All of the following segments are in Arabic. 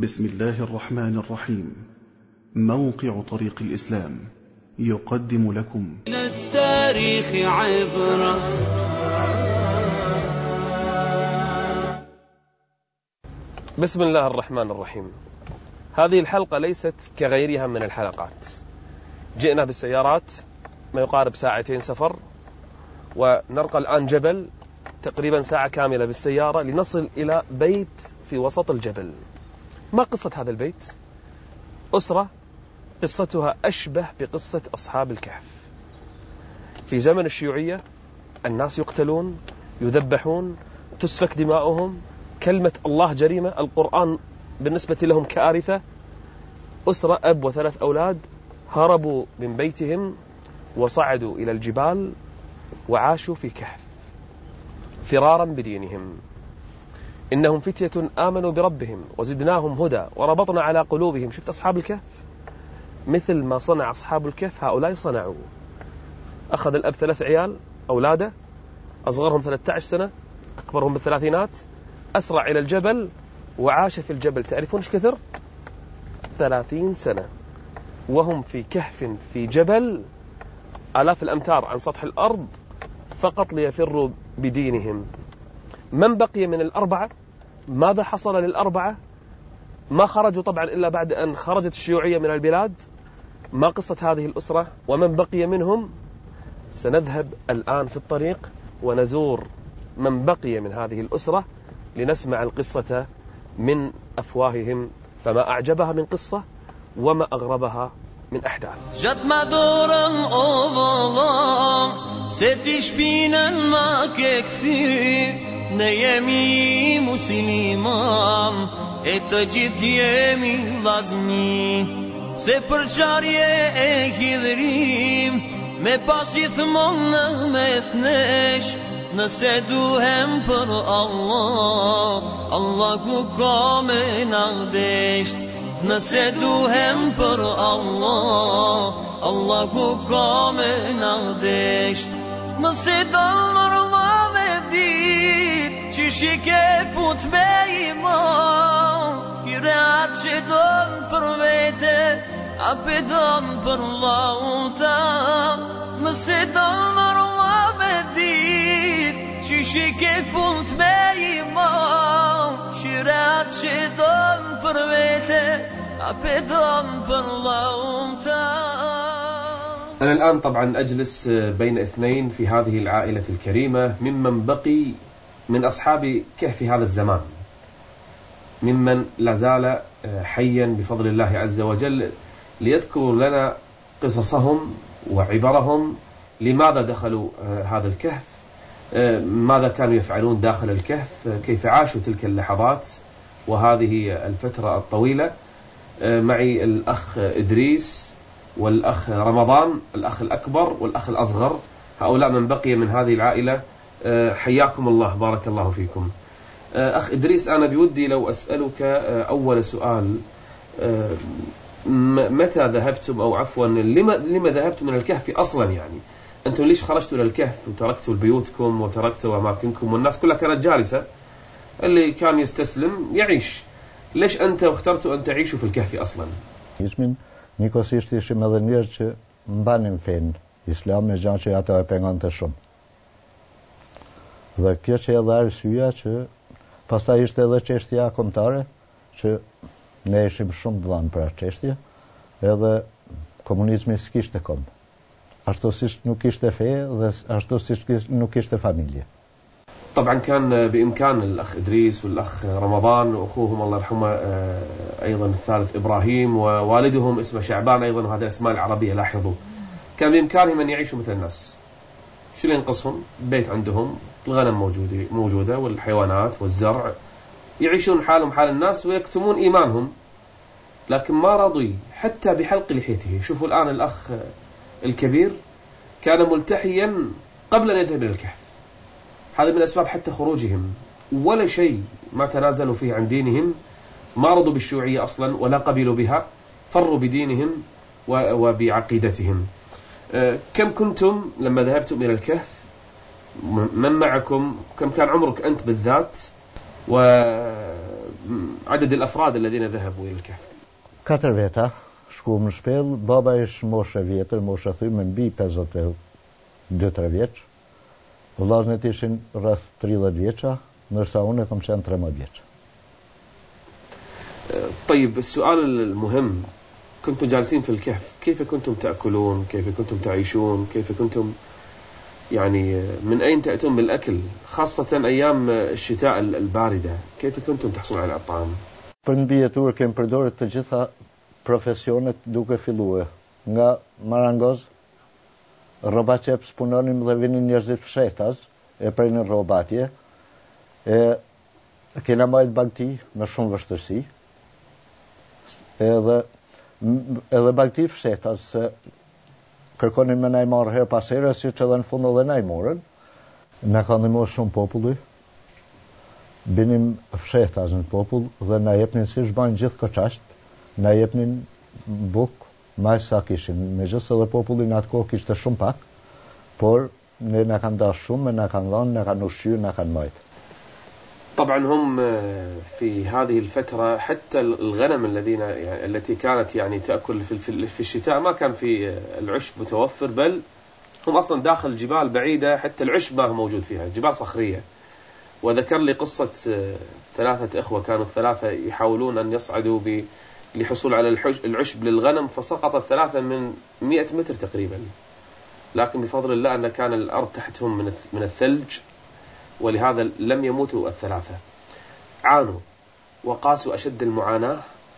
بسم الله الرحمن الرحيم. موقع طريق الإسلام يقدم لكم من التاريخ عبرة. بسم الله الرحمن الرحيم. هذه الحلقة ليست كغيرها من الحلقات. جئنا بالسيارات ما يقارب ساعتين سفر، ونرقى الآن جبل تقريبا ساعة كاملة بالسيارة لنصل إلى بيت في وسط الجبل. ما قصة هذا البيت؟ أسرة قصتها أشبه بقصة أصحاب الكهف. في زمن الشيوعية الناس يقتلون، يذبحون، تسفك دماؤهم، كلمة الله جريمة، القرآن بالنسبة لهم كارثة. أسرة أب وثلاث أولاد هربوا من بيتهم وصعدوا إلى الجبال وعاشوا في كهف فرارا بدينهم. إنهم فتية آمنوا بربهم وزدناهم هدى وربطنا على قلوبهم. شفت أصحاب الكهف؟ مثل ما صنع أصحاب الكهف هؤلاء صنعوا. أخذ الأب 3 عيال أولاده، أصغرهم 13 سنة، أكبرهم بالثلاثينات، أسرع إلى الجبل وعاش في الجبل. تعرفون إيش كثر؟ 30 سنة وهم في كهف في جبل آلاف الأمتار عن سطح الأرض، فقط ليفروا بدينهم. من بقي من الأربعة؟ ماذا حصل للأربعة؟ ما خرجوا طبعا إلا بعد أن خرجت الشيوعية من البلاد. ما قصة هذه الأسرة ومن بقي منهم؟ سنذهب الآن في الطريق ونزور من بقي من هذه الأسرة لنسمع القصة من أفواههم، فما أعجبها من قصة وما أغربها من أحداث. جد ما دورم أولا ستش بينن ما كثير نيمي مسلمان اتجد يمي لازمي سپرچاریه هیدریم me pas gjithmonë në mes nesh nëse duhem për Allah, Allah ku ka me na desht. Nëse duhem për Allah, Allah ku ka me na desht. Nëse dalmër Allah me dit që shike put me iman, kire atë që donë për vete a pedon për Allahun ta. Nëse dalmër Allah me dit që shike put me iman, kire atë që donë për vete a pedon për Allahun ta. أنا الآن طبعا أجلس بين اثنين في هذه العائلة الكريمة ممن بقي من أصحاب كهف هذا الزمان، ممن لازال حيا بفضل الله عز وجل، ليذكروا لنا قصصهم وعبرهم. لماذا دخلوا هذا الكهف؟ ماذا كانوا يفعلون داخل الكهف؟ كيف عاشوا تلك اللحظات وهذه الفترة الطويلة؟ معي الأخ إدريس والأخ رمضان، الأخ الأكبر والأخ الأصغر، هؤلاء من بقي من هذه العائلة. حياكم الله، بارك الله فيكم. أخ إدريس، أنا بودي لو أسألك أول سؤال، متى ذهبتم، أو عفوا لما ذهبتم من الكهف أصلا؟ يعني أنتم ليش خرجتوا للكهف وتركتوا بيوتكم وتركتوا أماكنكم والناس كلها كانت جالسة، اللي كان يستسلم يعيش، ليش أنت اخترتوا أن تعيشوا في الكهف أصلا؟ Nikosisht ishim edhe njerëz që mbanin fen Islam, me gjë që ato e pengonte shumë. Dhe kjo që edhe arsyeja që pastaj ishte edhe çështja kombëtare, që ne ishim shumë dhanë për atë çështje, edhe komunizmi s'kishte kom. Ashtu siç nuk kishte fe dhe ashtu siç nuk kishte familje. طبعا كان بإمكان الأخ إدريس والأخ رمضان وأخوهم الله يرحمه أيضا الثالث إبراهيم ووالدهم اسمه شعبان أيضا، وهذه الأسماء العربية لاحظوا، كان بإمكانهم أن يعيشوا مثل الناس. شو اللي ينقصهم؟ بيت عندهم، الغنم موجودة والحيوانات والزرع، يعيشون حالهم حال الناس ويكتمون إيمانهم، لكن ما رضوا حتى بحلق لحيته. شوفوا الآن الأخ الكبير كان ملتحيا قبل أن يذهب إلى الكهف. هذا من أسباب حتى خروجهم، ولا شيء ما تنازلوا فيه عن دينهم، ما رضوا بالشيوعية أصلا ولا قبلوا بها، فروا بدينهم وبعقيدتهم. كم كنتم لما ذهبتم إلى الكهف؟ من معكم؟ كم كان عمرك أنت بالذات؟ عدد الأفراد الذين ذهبوا إلى الكهف؟ 4 veta shkuam në shpellë, baba ish moshe vjetër, moshe thymë mbi 52-3 vjeç. Vllaznet ishin rreth 30 vjeça, ndërsa unë kam qenë 13 vjeç. طيب السؤال المهم، كنتم جالسين في الكهف، كيف كنتم تأكلون؟ كيف كنتم تعيشون؟ كيف كنتم يعني من أين تأتون بالأكل، خاصة أيام الشتاء الباردة؟ كيف كنتم تحصلون على الطعام؟ Për në mbijetur kem përdorur të gjitha profesionet duke filluar nga marangoz, rroba çeps punonim dhe vinin njerëzit fshehtas, e prenin rroba atje, e kena marrë bagti me shumë vështirësi, edhe bagti fshehtas se kërkonin me na i marrë her pas here, siç edhe në fund edhe na i morën. Na ka ndihmuar shumë populli. Binim fshehtas në popull dhe na jepnin si shbajnë gjithë koçasht, na jepnin buk, më sa kishin. Megjithëse edhe populli në atë kohë kishte shumë pak, por ne na kanë dashur shumë, na kanë dhënë, na kanë ushqyer, na kanë marrë. طبعا هم في هذه الفترة حتى الغنم التي كانت يعني تأكل في الشتاء ما كان في العشب متوفر، بل هم أصلا داخل جبال بعيدة، حتى العشب ما هو موجود فيها، جبال صخرية. وذكر لي قصة 3 إخوة كانوا 3 يحاولون أن يصعدوا للحصول على العشب للغنم، فسقط 3 من 100 متر تقريبا، لكن بفضل الله أن كان الأرض تحتهم من الثلج، ولهذا لم يموتوا 3. عانوا وقاسوا أشد المعاناة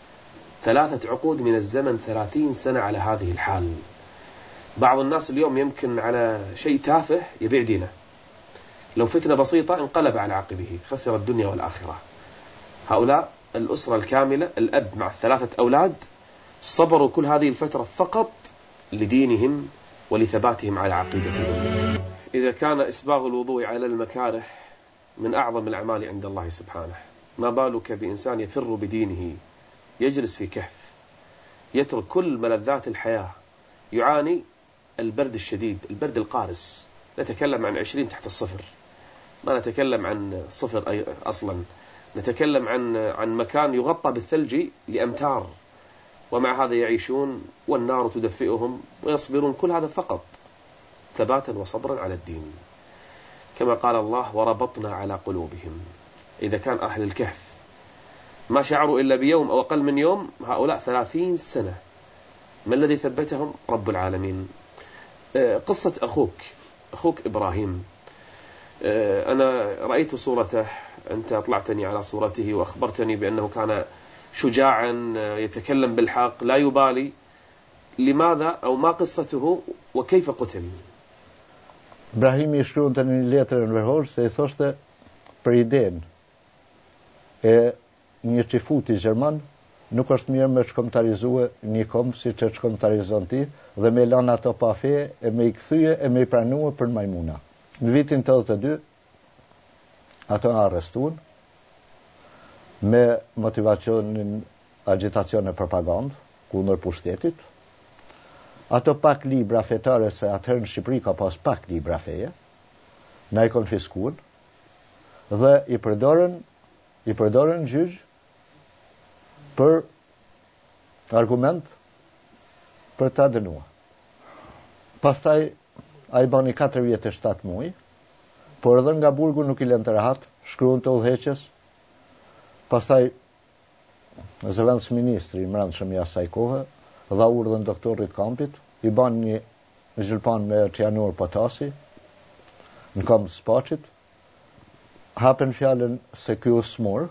3 عقود من الزمن، 30 سنة على هذه الحال. بعض الناس اليوم يمكن على شيء تافه يبيع دينه، لو فتنة بسيطة انقلب على عقبه، خسر الدنيا والآخرة. هؤلاء الأسرة الكاملة، الأب مع 3 أولاد، صبروا كل هذه الفترة فقط لدينهم ولثباتهم على عقيدتهم. إذا كان إسباغ الوضوء على المكاره من أعظم الأعمال عند الله سبحانه، ما بالك بإنسان يفر بدينه، يجلس في كهف، يترك كل ملذات الحياة، يعاني البرد الشديد، البرد القارس. نتكلم عن 20 تحت الصفر، ما نتكلم عن صفر أصلا، نتكلم عن مكان يغطى بالثلج لأمتار، ومع هذا يعيشون والنار تدفئهم ويصبرون، كل هذا فقط ثباتا وصبرا على الدين. كما قال الله: وربطنا على قلوبهم. إذا كان أهل الكهف ما شعروا إلا بيوم أو أقل من يوم، هؤلاء 30 سنة. ما الذي ثبتهم؟ رب العالمين. قصة أخوك إبراهيم، أنا رأيت صورته، أنت أطلعتني على صورته وأخبرتني بأنه كان شجاعا يتكلم بالحق لا يبالي. لماذا أو ما قصته وكيف قتل؟ Ibrahimi I shkruante në një letër në verhor se I thoshte për idenë e një qifuti gjerman nuk është mirë me shkomtarizue një kom si që shkomtarizon ti dhe me lanë ato pa feje e me I kthye e me I pranue për majmuna. Në vitin 82 ato arrestuan me motivacionin agitacione propagandë kundër pushtetit. Ato pak libra fetare, se atëherë në Shqipëri ka pas pak libra feje, na I konfiskuan dhe I përdorën gjyq për argument për ta dënuar. Pastaj ai bani 4 vjet e 7 muaj, por edhe nga burgu nuk I lënë të rehat, shkruan të udhëheqës. Pastaj zëvendës ministri I mbrëmshëm I asaj kohe dha urdhën doktorit kampit, I ban një zhulpan me cianur potasi në kam Spaçit, hapen fjalën se ky u smur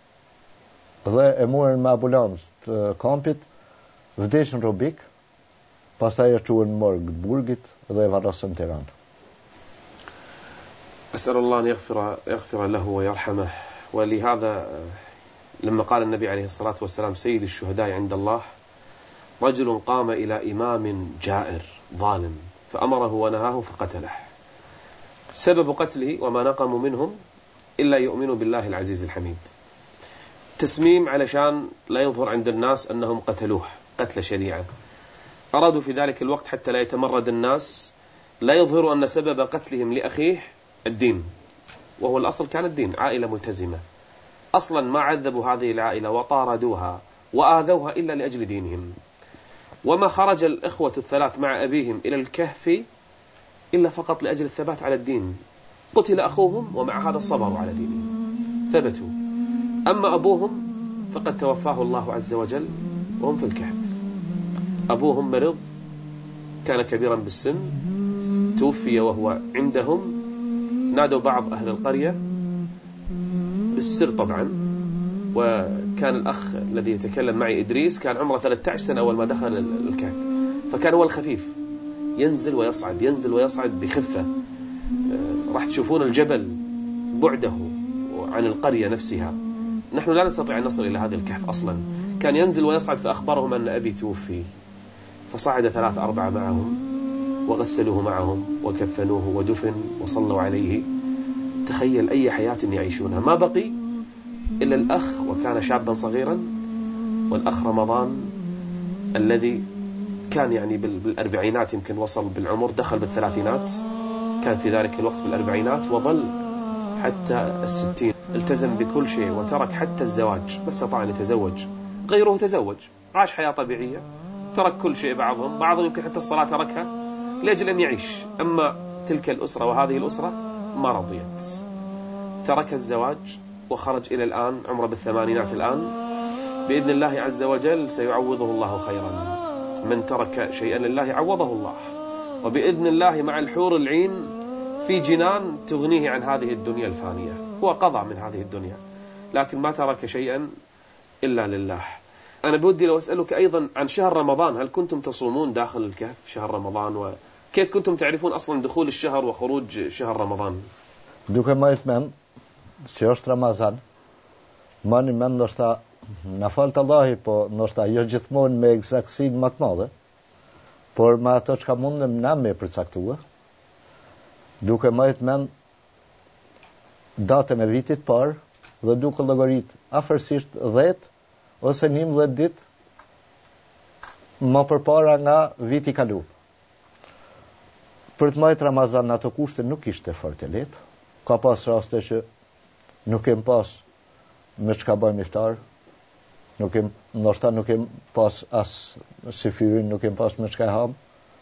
dhe e morën me ambulancë të kampit, vdesën robik, pastaj e çuan në morg të burgit dhe e varrosën në Tiranë. أسأل الله أن يغفر له ويرحمه. ولهذا لما قال النبي عليه الصلاة والسلام: سيد الشهداء عند الله رجل قام إلى إمام جائر ظالم فأمره ونهاه فقتله. سبب قتله وما نقموا منهم إلا يؤمنوا بالله العزيز الحميد. تسميم علشان لا يظهر عند الناس أنهم قتلوه قتل شريعة. أرادوا في ذلك الوقت حتى لا يتمرد الناس، لا يظهروا أن سبب قتلهم لأخيه الدين، وهو الأصل كان الدين، عائلة ملتزمة. أصلا ما عذبوا هذه العائلة وطاردوها وآذوها إلا لأجل دينهم. وما خرج الإخوة الثلاث مع أبيهم إلى الكهف إلا فقط لأجل الثبات على الدين. قتل أخوهم ومع هذا صبروا على دينهم ثبتوا. أما أبوهم فقد توفاه الله عز وجل وهم في الكهف. أبوهم مرض، كان كبيرا بالسن، توفي وهو عندهم. نادوا بعض أهل القرية بالسر طبعا، وكان الأخ الذي يتكلم معي إدريس كان عمره 13 سنة أول ما دخل الكهف، فكان هو الخفيف، ينزل ويصعد ينزل ويصعد بخفة. راح تشوفون الجبل بعده عن القرية نفسها. نحن لا نستطيع أن نصل إلى هذا الكهف أصلا. كان ينزل ويصعد، فأخبرهم أن أبي توفي، فصعد 3-4 معهم وغسلوه معهم وكفنوه ودفن وصلوا عليه. تخيل أي حياة يعيشونها. ما بقي إلا الأخ، وكان شابا صغيرا، والأخ رمضان الذي كان يعني بالأربعينات، يمكن وصل بالعمر، دخل بالثلاثينات، كان في ذلك الوقت بالأربعينات، وظل حتى 60. التزم بكل شيء وترك حتى الزواج، ما استطاع أن يتزوج. غيره تزوج، عاش حياة طبيعية، ترك كل شيء. بعضهم يمكن حتى الصلاة تركها لأجل أن يعيش. أما تلك الأسرة وهذه الأسرة ما رضيت، ترك الزواج وخرج إلى الآن عمره بالثمانينات. الآن بإذن الله عز وجل سيعوضه الله خيرا. من ترك شيئا لله عوضه الله، وبإذن الله مع الحور العين في جنان تغنيه عن هذه الدنيا الفانية. هو قضى من هذه الدنيا، لكن ما ترك شيئا إلا لله. أنا بودي لو أسألك أيضا عن شهر رمضان. هل كنتم تصومون داخل الكهف شهر رمضان؟ وكيف كنتم تعرفون أصلا دخول الشهر وخروج شهر رمضان؟ Duke marrë mend që është Ramazan, mani mend ndoshta na falt Allahi, po ndoshta jo gjithmonë me eksaktësinë më të madhe, por me ato çka mundem na me përcaktua, duke marrë mend datën e vitit parë dhe duke llogarit afërsisht 10 ose 11 ditë më përpara nga viti i kaluar. Për të marrë Ramazan në ato kushte nuk ishte fort e lehtë. Ka pas raste që nuk kem pas me çka bëjmë iftar, ndoshta nuk kem pas as si fyrin, nuk kem pas me çka ham.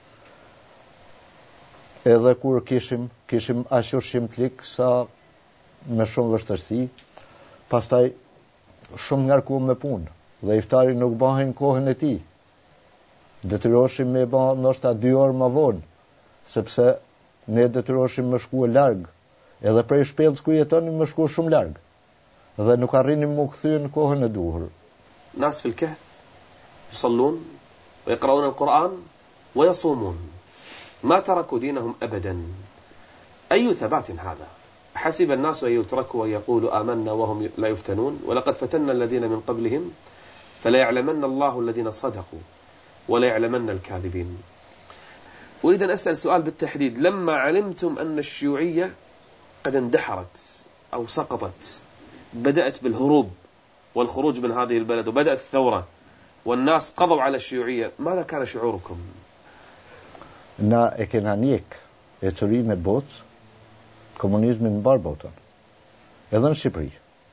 Edhe kur kishim aq ushqim të lik sa me shumë vështirësi, pastaj shumë ngarkuam me punë dhe iftari nuk bëhen kohën e tij. Detyroheshim me bë ndoshta 2 orë më vonë, sepse ne detyroheshim me shkuar larg. Edhe prej shpellës ku jetonim më shku shumë larg. Dhe nuk arrinim më kthyen kohën e duhur. ناس في الكهف يصلون ويقرؤون القرآن ويصومون، ما تركوا دينهم أبدا. أي ثبات هذا؟ حسب الناس أن يتركوا ويقولوا آمنا وهم لا يفتنون، ولقد فتنا الذين من قبلهم فلا يعلمن الله الذين صدقوا ولا يعلمن الكاذبين. أريد أن أسأل سؤال بالتحديد. لما علمتم أن الشيوعية قد اندحرت أو سقطت، بدأت بالهروب والخروج من هذه البلد وبدأت الثورة والناس قضوا على الشيوعية، ماذا كان شعوركم؟ Na e kena njek e çurinë e botës, komunizmin mbar botën, edhe në Shqipëri.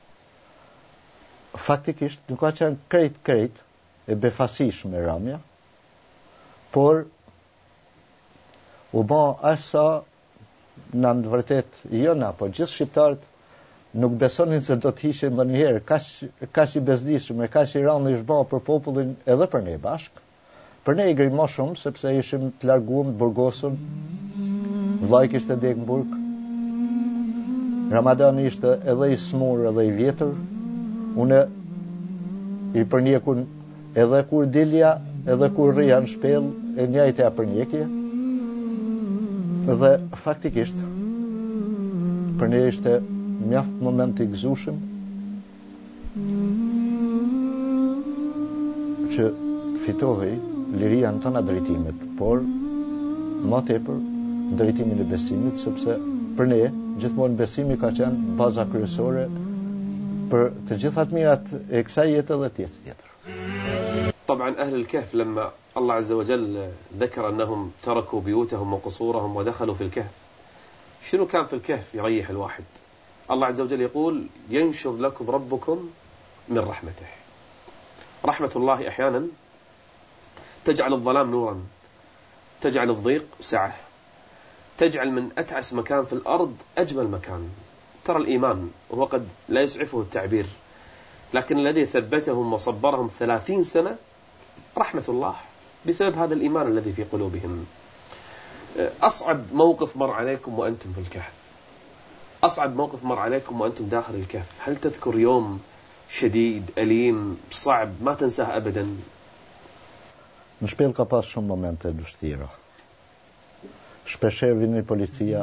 Faktikisht nuk ka qenë krejt e befasishme Ramja, por u bë aq sa në të vërtet jo na, po gjithë shqiptarët nuk besonin se do të hishin ndonjëherë kaq i bezdishëm e kaq i rëndë ish bë për popullin edhe për ne bashk. Për ne i gri më shumë sepse ishim të larguar të burgosur. Vllai kishte dek në burg. Ramadani ishte edhe i smur edhe i vjetër. Unë i përnjekun edhe kur dilja, edhe kur rrija në shpellë, e njëjta përnjekje. Dhe faktikisht për ne ishte mjaft moment i gëzueshëm që fitohej liria në tëna drejtimet, por më tepër drejtimin e besimit, sepse për ne gjithmonë besimi ka qenë baza kryesore për të gjitha të mirat e kësaj jete dhe të jetës tjetër. طبعا أهل الكهف لما الله عز وجل ذكر أنهم تركوا بيوتهم وقصورهم ودخلوا في الكهف، شنو كان في الكهف يريح الواحد؟ الله عز وجل يقول ينشر لكم ربكم من رحمته. رحمة الله أحيانا تجعل الظلام نورا، تجعل الضيق سعة، تجعل من أتعس مكان في الأرض أجمل مكان. ترى الإيمان وهو قد لا يسعفه التعبير، لكن الذي ثبتهم وصبرهم 30 سنة رحمة الله بسبب هذا الإيمان الذي في قلوبهم. أصعب موقف مر عليكم وأنتم في الكهف، أصعب موقف مر عليكم وأنتم داخل الكهف، هل تذكر يوم شديد أليم صعب ما تنساه أبدا؟ Në shpellë ka pas shumë momente vështira. Shpeshherë vini policia,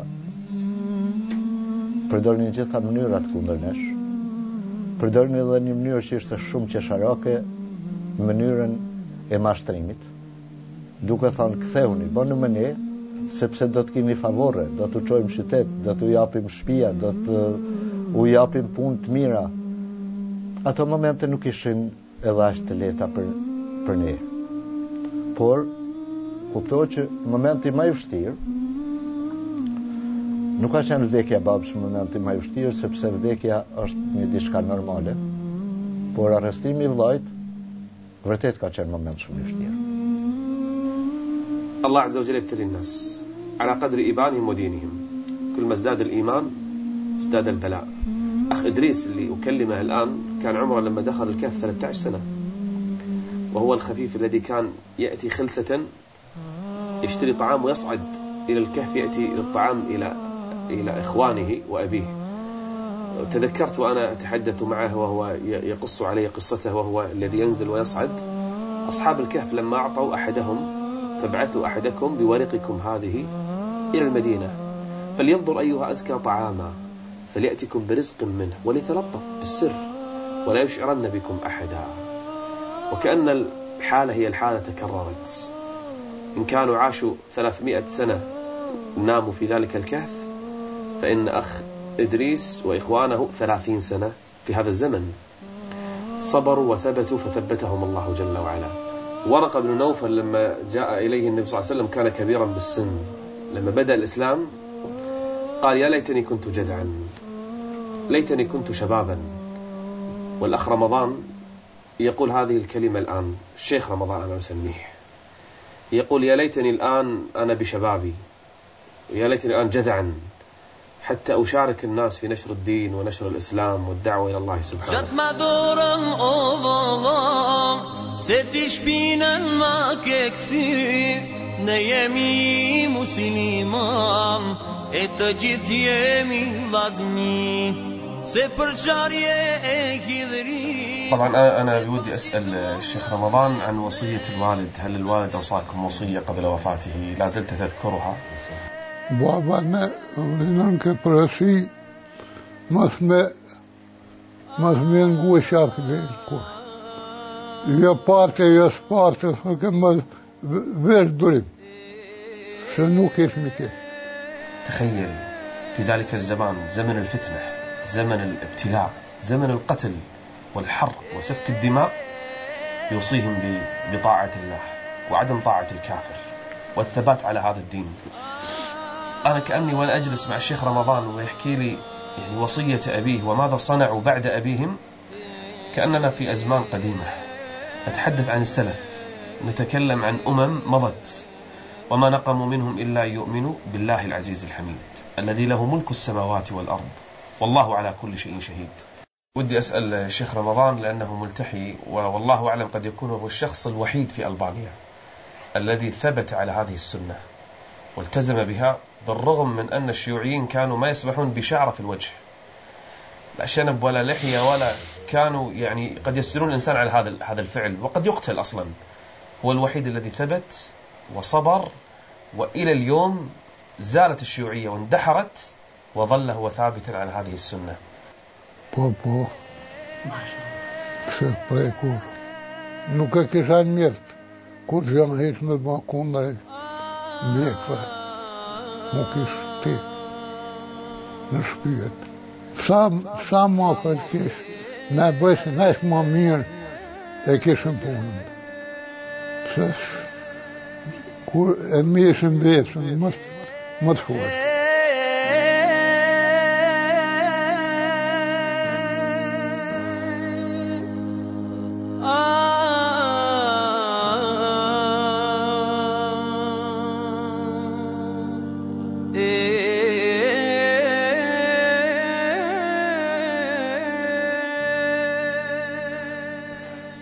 përdorin gjitha mënyrat kundër nesh, përdorin edhe një mënyrë që ishte shumë qesharake, mënyrën e mashtrimit, duke thënë ktheuni, bëni më ne, sepse do të keni favore, do të çojmë qytet, do t'u japim shtëpia, do të u japim punë të mira. Ato momente nuk ishin edhe aq të lehta për ne. Por kuptohet që momenti më i vështirë nuk ka qenë vdekja e babës, momenti më i vështirë, sepse vdekja është një diçka normale, por arrestimi i vllajt vërtet ka qenë moment shumë i vështirë. الله عز وجل يبتلي الناس على قدر إيمانهم ودينهم، كل ما ازداد الإيمان ازداد البلاء. أخ إدريس اللي أكلمه الآن كان عمره لما دخل الكهف 13 سنة، وهو الخفيف الذي كان يأتي خلسة يشتري طعام ويصعد إلى الكهف يأتي للطعام إلى إخوانه وأبيه. تذكرت وأنا أتحدث معه وهو يقص علي قصته وهو الذي ينزل ويصعد. أصحاب الكهف لما أعطوا أحدهم فابعثوا أحدكم بورقكم هذه إلى المدينة فلينظر أيها أزكى طعاما فليأتكم برزق منه وليتلطف بالسر ولا يشعرن بكم أحدا. وكأن الحالة هي الحالة تكررت. إن كانوا عاشوا 300 سنة ناموا في ذلك الكهف، فإن أخ إدريس وإخوانه 30 سنة في هذا الزمن صبروا وثبتوا فثبتهم الله جل وعلا. ورقة بن نوفل لما جاء إليه النبي صلى الله عليه وسلم كان كبيرا بالسن، لما بدأ الإسلام قال يا ليتني كنت جدعا، ليتني كنت شبابا. والأخ رمضان يقول هذه الكلمة الآن، الشيخ رمضان أنا أسميه، يقول يا ليتني الآن أنا بشبابي، يا ليتني الآن جدعا حتى أشارك الناس في نشر الدين ونشر الإسلام والدعوة إلى الله سبحانه. Se ti shpinën ma ke këthy, ne jemi musliman, e të gjithë jemi vllazmi, se përçarje e hidhri. طبعا أنا بودي أسأل الشيخ رمضان عن وصية الوالد، هل الوالد أوصاكم وصية قبل وفاته لا زلت تذكرها؟ Baba me nën ke përësi mas me ngu shafë dhe kur. Jo parte, jo s'parte, كما verë durim. Se nuk ishme ke. تخيل في ذلك الزمان، زمن الفتنة، زمن الابتلاء، زمن القتل والحرق وسفك الدماء، يوصيهم بطاعة الله وعدم طاعة الكافر والثبات على هذا الدين. أنا كأني وأنا أجلس مع الشيخ رمضان ويحكي لي يعني وصية أبيه وماذا صنعوا بعد أبيهم، كأننا في أزمان قديمة نتحدث عن السلف، نتكلم عن مضت وما نقموا منهم إلا يؤمنوا بالله العزيز الحميد الذي له ملك السماوات والأرض والله على كل شيء شهيد. ودي أسأل الشيخ رمضان لأنه ملتحي والله أعلم قد يكون هو الشخص الوحيد في ألبانيا الذي ثبت على هذه السنة والتزم بها، بالرغم من أن الشيوعيين كانوا ما يسمحون بشعر في الوجه، لا شنب ولا لحية ولا، كانوا يعني قد يسجنون الإنسان على هذا الفعل وقد يقتل أصلا. هو الوحيد الذي ثبت وصبر، وإلى اليوم زالت الشيوعية واندحرت وظل هو ثابتا على هذه السنة. بابا شيخ بريكور نوكا كيشان ميرت كل جمعيش مباكون لك ميكفا موكيش تيت نشبيت سام ما فالكيش نابوش ناش ما مير اكيشن بونم سس كور اميشن بيسن مدفوت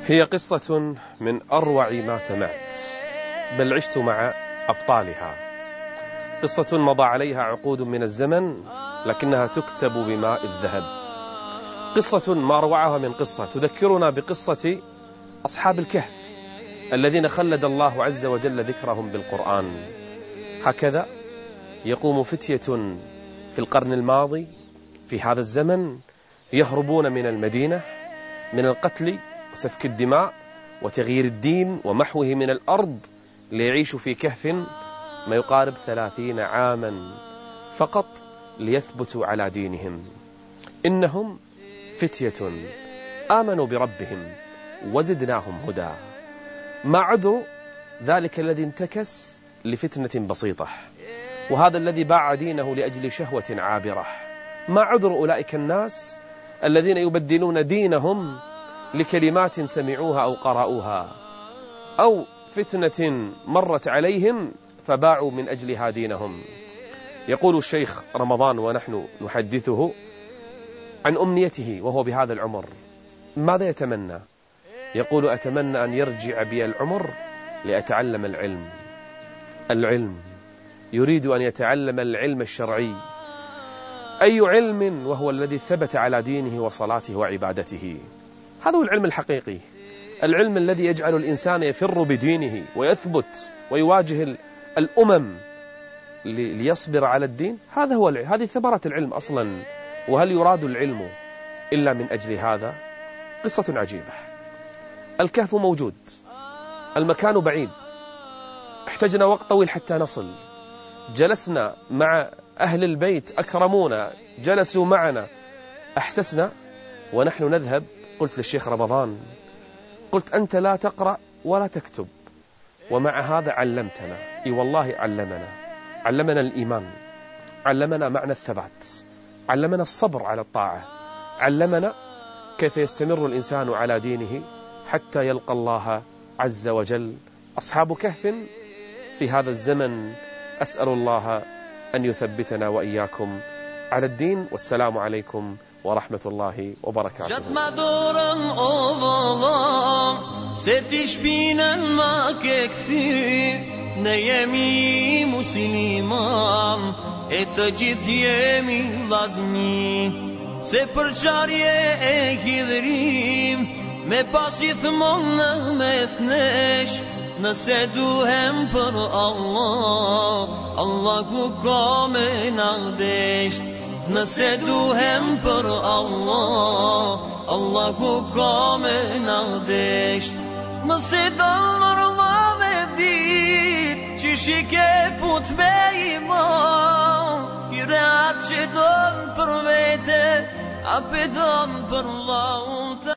هي قصة من أروع ما سمعت، بل عشت مع أبطالها. قصة مضى عليها عقود من الزمن لكنها تكتب بماء الذهب. قصة ما أروعها من قصة تذكرنا بقصة أصحاب الكهف الذين خلد الله عز وجل ذكرهم بالقرآن. هكذا يقوم فتية في القرن الماضي في هذا الزمن يهربون من المدينة من القتل وسفك الدماء وتغيير الدين ومحوه من الأرض ليعيشوا في كهف ما يقارب 30 عاما فقط ليثبتوا على دينهم. إنهم فتية آمنوا بربهم وزدناهم هدى. ما عذر ذلك الذي انتكس لفتنة بسيطة، وهذا الذي باع دينه لأجل شهوة عابرة. ما عذر أولئك الناس الذين يبدلون دينهم لكلمات سمعوها أو قرأوها أو فتنة مرت عليهم فباعوا من أجلها دينهم. يقول الشيخ رمضان ونحن نحدثه عن أمنيته وهو بهذا العمر، ماذا يتمنى؟ يقول: أتمنى أن يرجع بي العمر لأتعلم العلم. يريد أن يتعلم العلم الشرعي. أي علم؟ وهو الذي ثبت على دينه وصلاته وعبادته. هذا هو العلم الحقيقي، العلم الذي يجعل الإنسان يفر بدينه ويثبت ويواجه الأمم ليصبر على الدين. هذا هو العلم، هذه ثمرة العلم أصلا. وهل يراد العلم إلا من أجل هذا؟ قصة عجيبة. الكهف موجود، المكان بعيد، احتجنا وقت طويل حتى نصل. جلسنا مع أهل البيت أكرمونا، جلسوا معنا، أحسسنا ونحن نذهب. قلت للشيخ رمضان، قلت: أنت لا تقرأ ولا تكتب ومع هذا علمتنا. إي والله علمنا الإيمان، علمنا معنى الثبات، علمنا الصبر على الطاعة، علمنا كيف يستمر الإنسان على دينه حتى يلقى الله عز وجل. أصحاب كهف في هذا الزمن، أسأل الله أن يثبتنا وإياكم على الدين. والسلام عليكم ورحمة الله وبركاته. Gjatë madorën o valla, se ti shpinën ma ke këthy, ne jemi musliman, e të gjithë jemi vllazmi, se për qarje e hidhrim, me pas gjithmonë në mes nesh, nëse duhem për Allah, Allahu ka me na desht. Nëse duhem për Allah, Allahu ka me na desht. Nëse dalë rëllave dit, që shike put me iman, i reat që donë për vete, a pe donë për Allah.